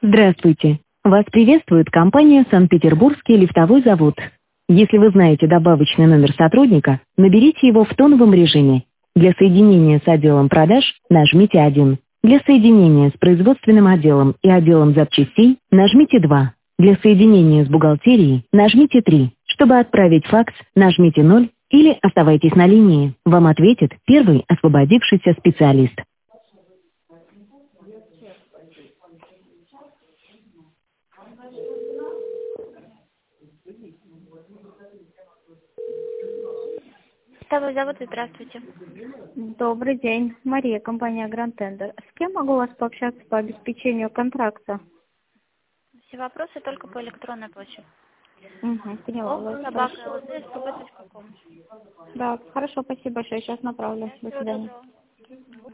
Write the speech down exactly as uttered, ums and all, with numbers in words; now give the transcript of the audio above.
Здравствуйте! Вас приветствует компания «Санкт-Петербургский лифтовой завод». Если вы знаете добавочный номер сотрудника, наберите его в тоновом режиме. Для соединения с отделом продаж нажмите один. Для соединения с производственным отделом и отделом запчастей нажмите два. Для соединения с бухгалтерией нажмите три. Чтобы отправить факс, нажмите ноль или оставайтесь на линии. Вам ответит первый освободившийся специалист. Лифтовой завод, здравствуйте. Добрый день. Мария, компания Grand Tender. С кем могу вас пообщаться по обеспечению контракта? Все вопросы только по электронной почте. Угу, поняла вас. собака Хорошо. эл дэ эс точка ком. Да, хорошо, спасибо большое. Сейчас направлю. До Всего свидания. доброго.